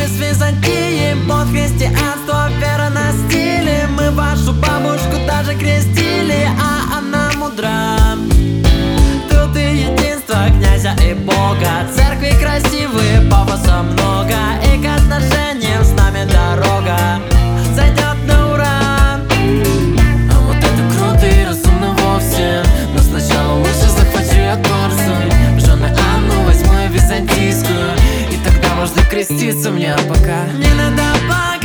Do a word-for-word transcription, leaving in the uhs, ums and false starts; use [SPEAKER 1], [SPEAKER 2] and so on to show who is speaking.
[SPEAKER 1] с Византии, под христианство, вера на стиле. Мы вашу бабушку даже крестили, а она мудра. Тут и единство князя и бога, церкви красивые, пафоса много, и к отношениям с нами дорога зайдет на ура.
[SPEAKER 2] А вот это круто и разумно вовсе, но сначала лучше захвати Корсунь. В жены Анну возьму византийскую, и тогда можно креститься мне, а пока
[SPEAKER 1] не надо пока.